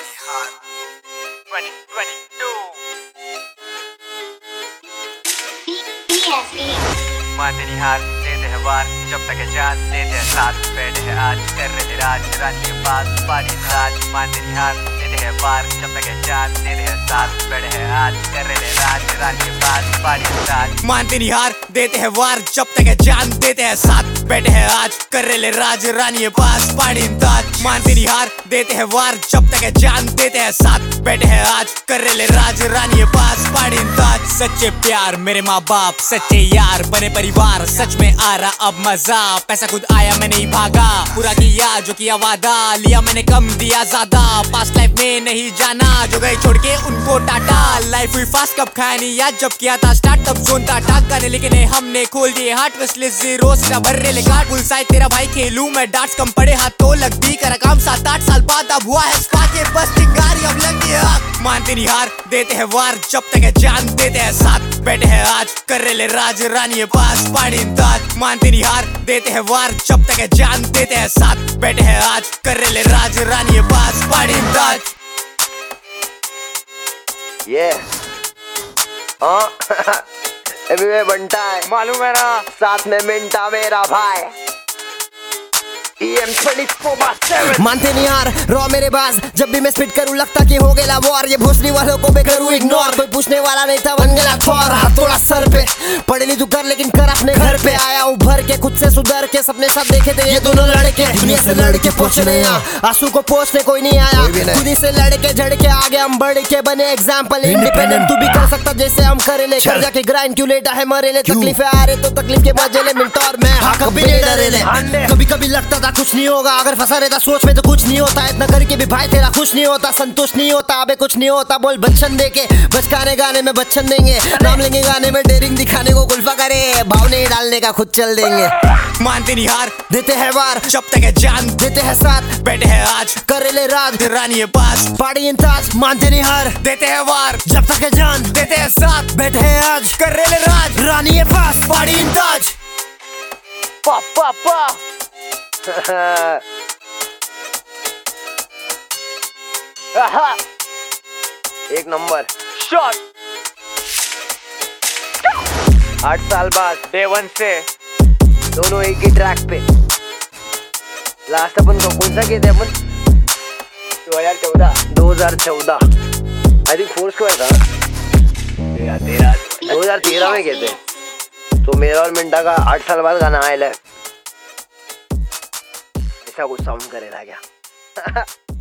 Mantinihar 2022 Mantinihar देते हैं वार जब तक है जान देते हैं साथ बैठे हैं आज कर रहे राज राज के पास पानी राज Mantinihar देते हैं वार जब तक है जान देते हैं साथ बैठे हैं आज कर रहे राज राज के पास पानी राज Mantinihar देते हैं वार जब तक है जान देते हैं साथ बैठे हैं आज कर रहे राज रानी के पास पानी ताज Mantinihar देते हैं वार जब तक है जान देते हैं साथ बैठे हैं आज कर रहे राज रानी के पास पानी ताज सच्चे प्यार मेरे माँ बाप सच्चे यार बने परिवार सच में आ रहा अब मजा पैसा खुद आया मैं नहीं भागा पूरा किया जो किया वादा लिया मैंने कम दिया ज्यादा पास्ट लाइफ में नहीं जाना जो गए छोड़ के उनको टाटा लाइफ हुई फास्ट कब खाया नहीं याद जब किया था स्टार्ट तब जोन था टाक गाने लेकिन हमने खोल दिए हार्ट विशलिस्ट जीरो से भर रहे कार्ड फुल साइड तेरा भाई खेलूं मैं डार्ट्स कम पड़े हाथ तो लग दी करा काम 7-8 साल बाद अब हुआ है स्पा के बस चिंगारी अब लग गई आग Mantinihar देते हैं वार जब तक है जान देते हैं साथ बैठे हैं आज कर रहे राज रानी के पास पानी ताज Mantinihar देते हैं वार जब तक है जान देते हैं साथ बैठे हैं आज कर रहे राज रानी के पास पानी ताज ये अभी मैं बनता है मालूम है ना साथ में मिंटा मेरा भाई Mantinihar रॉ मेरे बाज जब भी मैं स्पिट करूं लगता कि हो गया वॉर ये भोसड़ी वालों को मैं करूं इग्नोर कोई पूछने वाला नहीं था बन गया थोर थोड़ा सर पे पढ़े ली तू कर लेकिन कर अपने घर पे आया उभर के खुद से सुधर के सपने सब देखे थे ये दोनों लड़के दुनिया से लड़के पहुंचने आंसू को पोछने कोई नहीं आया खुदी से लड़के झड़के आगे हम बढ़ के बने एग्जाम्पल इंडिपेंडेंट तू भी कर सकता जैसे हम करे ले कर जाके ग्राइंड क्यों लेटा है मरे ले तकलीफें आ रहे तो तकलीफ के मजे ले मिलता और मैं कभी नहीं डरे ले कभी कभी लगता था कुछ नहीं होगा अगर फंसा रहता सोच में तो कुछ नहीं होता इतना करके भी भाई तेरा खुश नहीं होता संतुष्ट नहीं होता अबे कुछ नहीं होता बोल बच्चन देके बचकाने गाने में बच्चन देंगे नाम लेंगे गाने में डेरिंग दिखाने को कुल्फा करे भाव नहीं डालने का खुद चल देंगे Mantinihar देते हैं वार जब तक है जान देते हैं साथ बैठे हैं आज कर ले राज रानी के पास पार्टी इन ताज Mantinihar देते हैं वार जब तक है जान देते हैं साथ बैठे हैं आज कर रहे राज रानी के पास पानी ताज पा पा पा एक नंबर शॉट 8 साल बाद डे 1 से दोनों एक ही ट्रैक पे लास्ट अपन को कौन सा किए थे अपन 2014 आई थिंक फोर्स को था 2013 में किए थे तो मेरा और मिंटा का 8 साल बाद गाना आया है ऐसा कुछ साउंड करेगा क्या